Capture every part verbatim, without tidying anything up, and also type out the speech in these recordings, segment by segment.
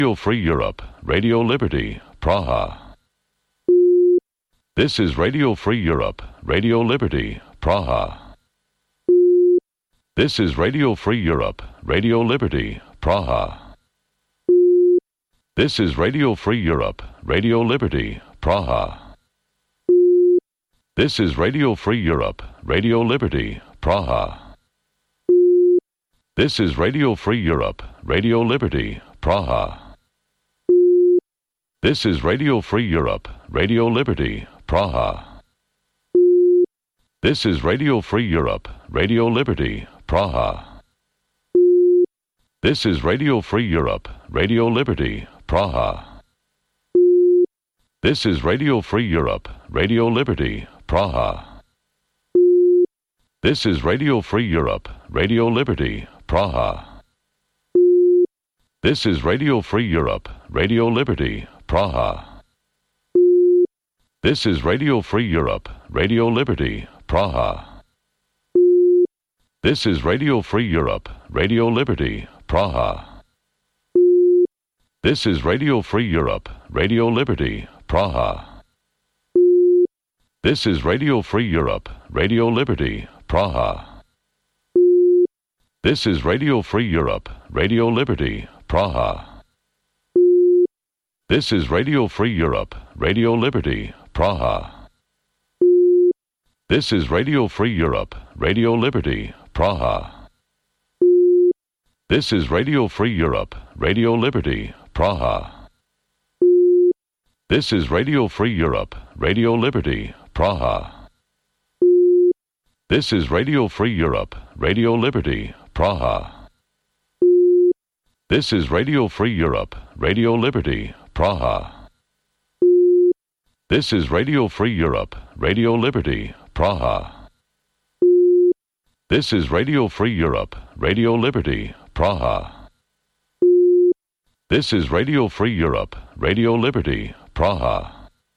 Radio Free Europe, Radio Liberty, Praha. This is Radio Free Europe, Radio Liberty, Praha. This is Radio Free Europe, Radio Liberty, Praha. This is Radio Free Europe, Radio Liberty, Praha. This is Radio Free Europe, Radio Liberty, Praha. This is Radio Free Europe, Radio Liberty, Praha. This is Radio Free Europe, Radio Liberty, Praha. This is Radio Free Europe, Radio Liberty, Praha. This is Radio Free Europe, Radio Liberty, Praha. This is Radio Free Europe, Radio Liberty, Praha. This is Radio Free Europe, Radio Liberty, Praha. This is Radio Free Europe, Radio Liberty, Praha. This is Radio Free Europe, Radio Liberty, Praha. This is Radio Free Europe, Radio Liberty, Praha. This is Radio Free Europe, Radio Liberty, Praha. This is Radio Free Europe, Radio Liberty, Praha. This is Radio Free Europe, Radio Liberty, Praha. This is Radio Free Europe, Radio Liberty, Praha. This is Radio Free Europe, Radio Liberty, Praha. This is Radio Free Europe, Radio Liberty, Praha. This is Radio Free Europe, Radio Liberty, Praha. This is Radio Free Europe, Radio Liberty, Praha. This is Radio Free Europe, Radio Liberty, Praha. This is Radio Free Europe, Radio Liberty, Praha. This is Radio Free Europe, Radio Liberty, Praha. This is Radio Free Europe, Radio Liberty, Praha.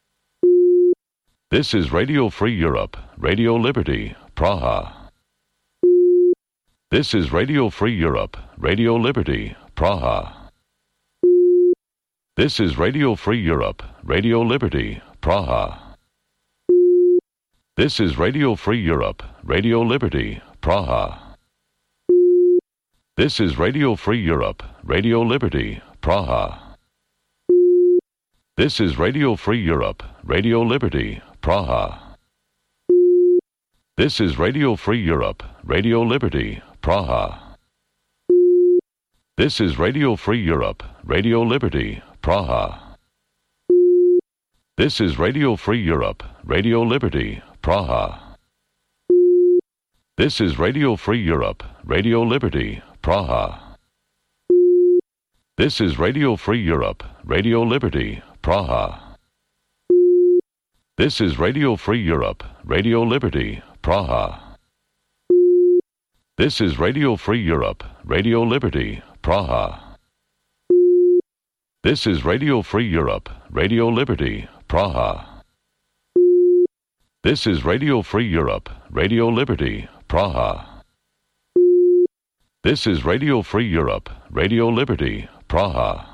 This is Radio Free Europe, Radio Liberty, Praha. This is Radio Free Europe, Radio Liberty, Praha. This is Radio Free Europe, Radio Liberty, Praha. This is Radio Free Europe, Radio Liberty, Praha. This is Radio Free Europe, Radio Liberty, Praha. This is Radio Free Europe, Radio Liberty, Praha. This is Radio Free Europe, Radio Liberty, Praha. This is Radio Free Europe, Radio Liberty, Praha. This is Radio Free Europe, Radio Liberty, Praha. This is Radio Free Europe, Radio Liberty, Praha. This is Radio Free Europe, Radio Liberty, Praha. This is Radio Free Europe, Radio Liberty, Praha. This is Radio Free Europe, Radio Liberty, Praha. This is Radio Free Europe, Radio Liberty, Praha. This is Radio Free Europe, Radio Liberty, Praha. This is Radio Free Europe, Radio Liberty, Praha.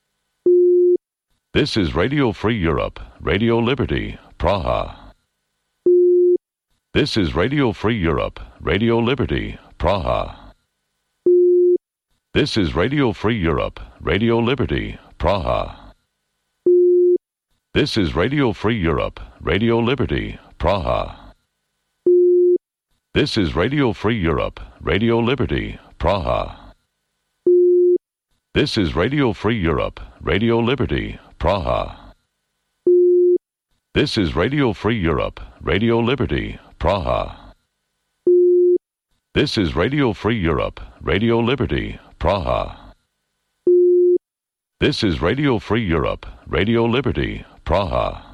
This is Radio Free Europe, Radio Liberty, Praha. This is Radio Free Europe, Radio Liberty, Praha. This is Radio Free Europe, Radio Liberty, Praha. This is Radio Free Europe, Radio Liberty, Praha. This is Radio Free Europe, Radio Liberty, Praha. This is Radio Free Europe, Radio Liberty, Praha. This is Radio Free Europe, Radio Liberty, Praha. This is Radio Free Europe, Radio Liberty, Praha. This is Radio Free Europe, Radio Liberty, Praha.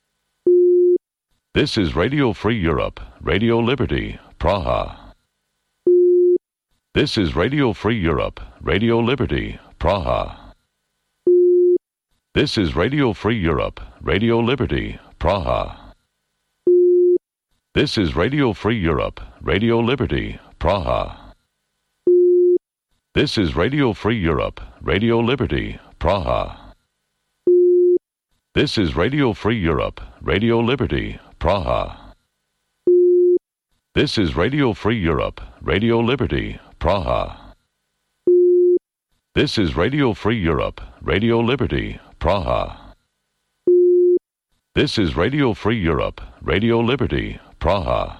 This is Radio Free Europe, Radio Liberty, Praha. This is Radio Free Europe, Radio Liberty, Praha. This is Radio Free Europe, Radio Liberty, Praha. This is Radio Free Europe, Radio Liberty, Praha. This is Radio Free Europe, Radio Liberty, Praha. Praha. This is Radio Free Europe, Radio Liberty, Praha. This is Radio Free Europe, Radio Liberty, Praha. This is Radio Free Europe, Radio Liberty, Praha. This is Radio Free Europe, Radio Liberty, Praha.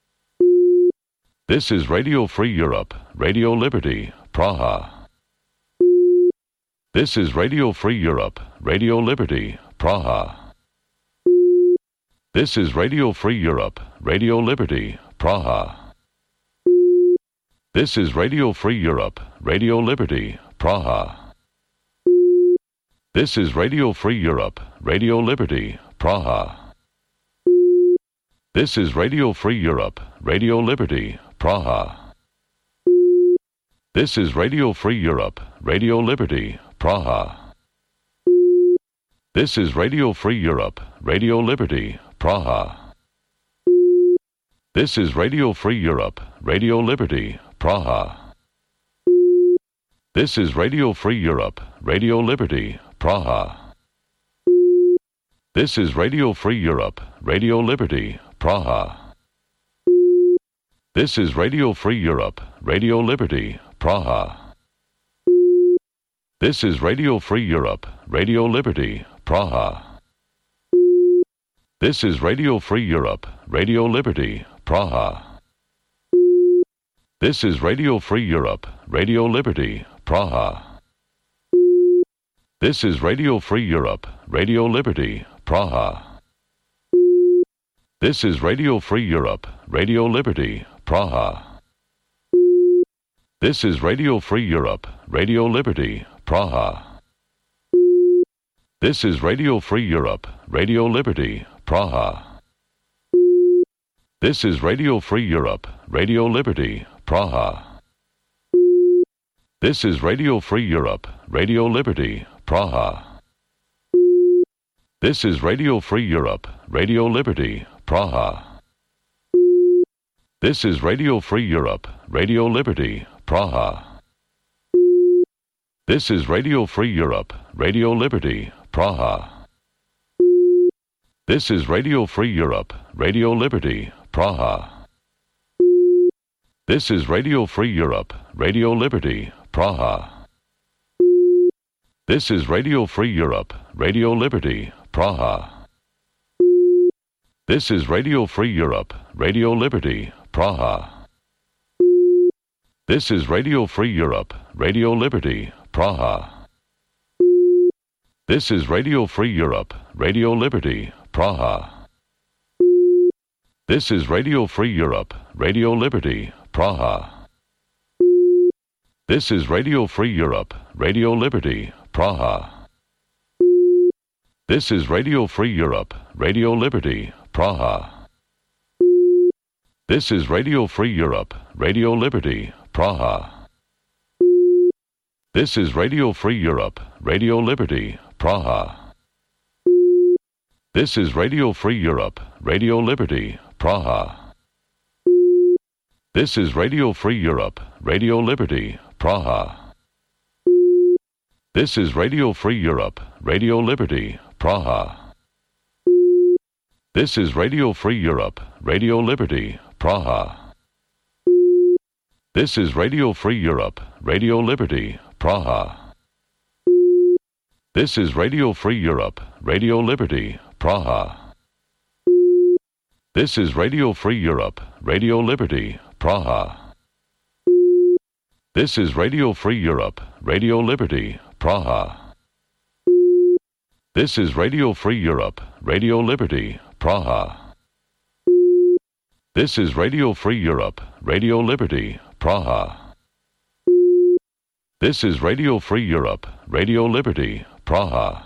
This is Radio Free Europe, Radio Liberty, Praha. This is Radio Free Europe, Radio Liberty, Praha. This is Radio Free Europe, Radio Liberty, Praha. This is Radio Free Europe, Radio Liberty, Praha. This is Radio Free Europe, Radio Liberty, Praha. This is Radio Free Europe, Radio Liberty, Praha. This is Radio Free Europe, Radio Liberty, Praha. This is Radio Free Europe, Radio Liberty, Praha. This is Radio Free Europe, Radio Liberty, Praha. This is Radio Free Europe, Radio Liberty, Praha. This is Radio Free Europe, Radio Liberty, Praha. This is Radio Free Europe, Radio Liberty, Praha. This is Radio Free Europe, Radio Liberty, Praha. This is Radio Free Europe, Radio Liberty, Praha. This is Radio Free Europe, Radio Liberty, Praha. This is Radio Free Europe, Radio Liberty, Praha. This is Radio Free Europe, Radio Liberty, Praha. This is Radio Free Europe, Radio Liberty, Praha. This is Radio Free Europe, Radio Liberty, Praha. This is Radio Free Europe, Radio Liberty, Praha. This is Radio Free Europe, Radio Liberty, Praha. This is Radio Free Europe, Radio Liberty, Praha. This is Radio Free Europe, Radio Liberty, Praha. This is Radio Free Europe, Radio Liberty, Praha. This is Radio Free Europe, Radio Liberty, Praha. This is Radio Free Europe, Radio Liberty, Praha. This is Radio Free Europe, Radio Liberty, Praha. This is Radio Free Europe, Radio Liberty, Praha. This is Radio Free Europe, Radio Liberty, Praha. This is Radio Free Europe, Radio Liberty, Praha. This is Radio Free Europe, Radio Liberty, Praha. This is Radio Free Europe, Radio Liberty, Praha. This is Radio Free Europe, Radio Liberty, Praha. This is Radio Free Europe, Radio Liberty, Praha. This is Radio Free Europe, Radio Liberty, Praha. This is Radio Free Europe, Radio Liberty, Praha. This is Radio Free Europe, Radio Liberty, Praha. This is Radio Free Europe, Radio Liberty, Praha. This is Radio Free Europe, Radio Liberty, Praha. This is Radio Free Europe, Radio Liberty, Praha. This is Radio Free Europe, Radio Liberty, Praha. This is Radio Free Europe, Radio Liberty, Praha. This is Radio Free Europe, Radio Liberty, Praha. This is Radio Free Europe, Radio Liberty, Praha. This is Radio Free Europe, Radio Liberty, Praha. This is Radio Free Europe, Radio Liberty, Praha.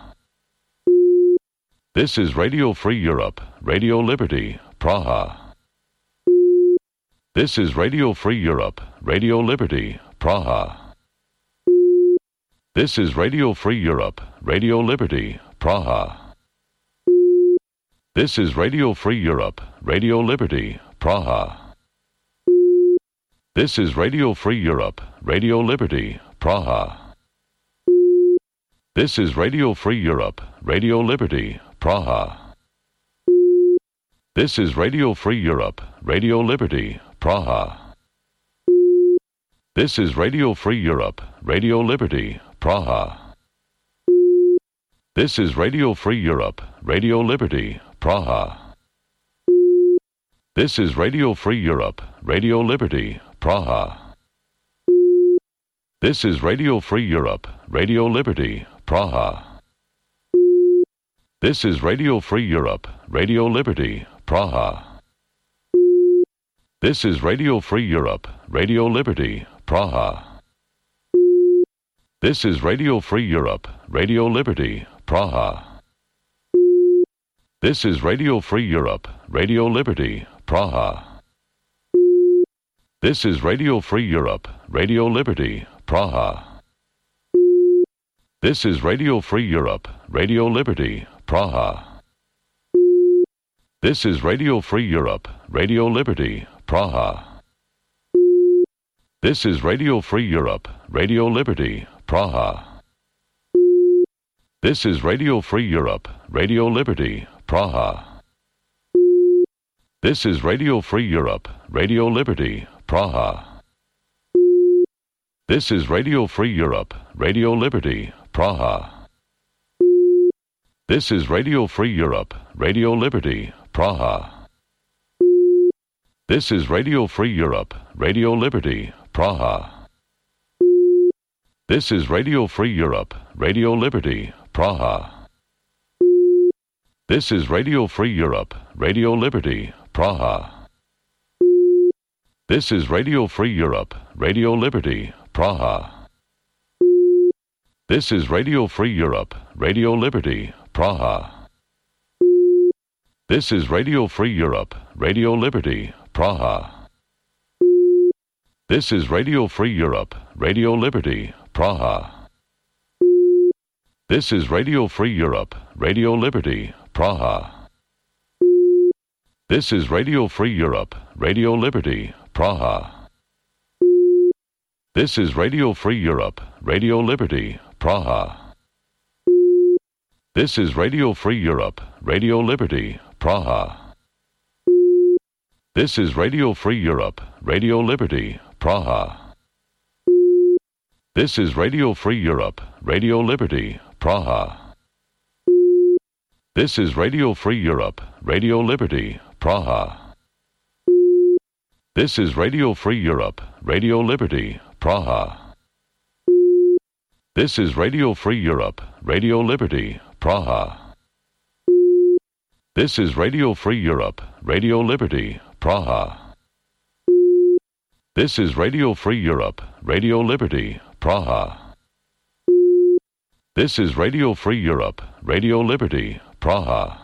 This is Radio Free Europe, Radio Liberty, Praha. This is Radio Free Europe, Radio Liberty, Praha. This is Radio Free Europe, Radio Liberty, Praha. This is Radio Free Europe, Radio Liberty, Praha. This is Radio Free Europe, Radio Liberty, Praha. This is Radio Free Europe, Radio Liberty, Praha. This is Radio Free Europe, Radio Liberty, Praha. This is Radio Free Europe, Radio Liberty, Praha. This is Radio Free Europe, Radio Liberty, Praha. This is Radio Free Europe, Radio Liberty, Praha. This is Radio Free Europe, Radio Liberty, Praha. This is Radio Free Europe, Radio Liberty, Praha. This is Radio Free Europe, Radio Liberty, Praha. This is Radio Free Europe, Radio Liberty, Praha. This is Radio Free Europe, Radio Liberty, Praha. This is Radio Free Europe, Radio Liberty, Praha. This is Radio Free Europe, Radio Liberty, Praha. This is Radio Free Europe, Radio Liberty, Praha. This is Radio Free Europe, Radio Liberty, Praha. This is Radio Free Europe, Radio Liberty, Praha. This is Radio Free Europe, Radio Liberty, Praha. This is Radio Free Europe, Radio Liberty, Praha. This is Radio Free Europe, Radio Liberty, Praha. This is Radio Free Europe, Radio Liberty, Praha. This is Radio Free Europe, Radio Liberty, Praha. This is Radio Free Europe, Radio Liberty, Praha. This is Radio Free Europe, Radio Liberty, Praha. This is Radio Free Europe, Radio Liberty, Praha. This is Radio Free Europe, Radio Liberty, Praha. This is Radio Free Europe, Radio Liberty, Praha. This is Radio Free Europe, Radio Liberty, Praha. This is Radio Free Europe, Radio Liberty, Praha. This is Radio Free Europe, Radio Liberty, Praha. This is Radio Free Europe, Radio Liberty, Praha. This is Radio Free Europe, Radio Liberty, Praha. This is Radio Free Europe, Radio Liberty, Praha. This is Radio Free Europe, Radio Liberty, Praha. This is Radio Free Europe, Radio Liberty, Praha. This is Radio Free Europe, Radio Liberty, Praha. This is Radio Free Europe, Radio Liberty, Praha. This is Radio Free Europe, Radio Liberty, Praha. This is Radio Free Europe, Radio Liberty, Praha.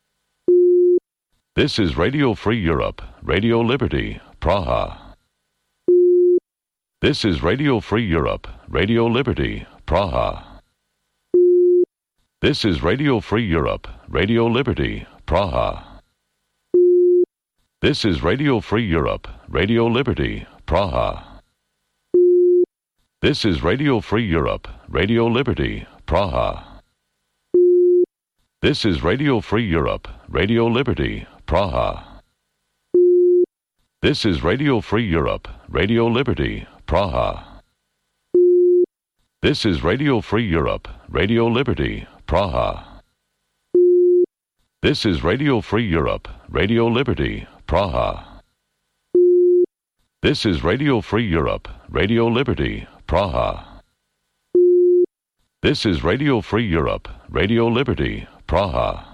This is Radio Free Europe, Radio Liberty, Praha. This is Radio Free Europe, Radio Liberty, Praha. This is Radio Free Europe, Radio Liberty, Praha. This is Radio Free Europe, Radio Liberty, Praha. This is Radio Free Europe, Radio Liberty, Praha. This is Radio Free Europe, Radio Liberty, Praha. This is Radio Free Europe, Radio Liberty, Praha. This is Radio Free Europe, Radio Liberty, Praha. This is Radio Free Europe, Radio Liberty, Praha. This is Radio Free Europe, Radio Liberty, Praha. This is Radio Free Europe, Radio Liberty, Praha.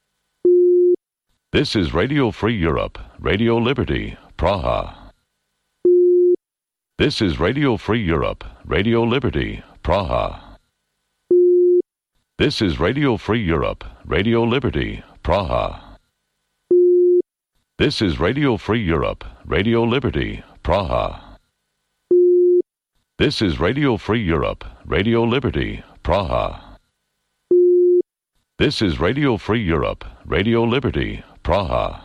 This is Radio Free Europe, Radio Liberty, Praha. This is Radio Free Europe, Radio Liberty, Praha. This is Radio Free Europe, Radio Liberty, Praha. This is Radio Free Europe, Radio Liberty, Praha. This is Radio Free Europe, Radio Liberty, Praha. This is Radio Free Europe, Radio Liberty, Praha.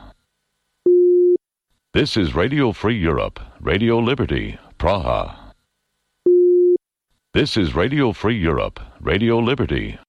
This is Radio Free Europe, Radio Liberty, Praha. This is Radio Free Europe, Radio Liberty,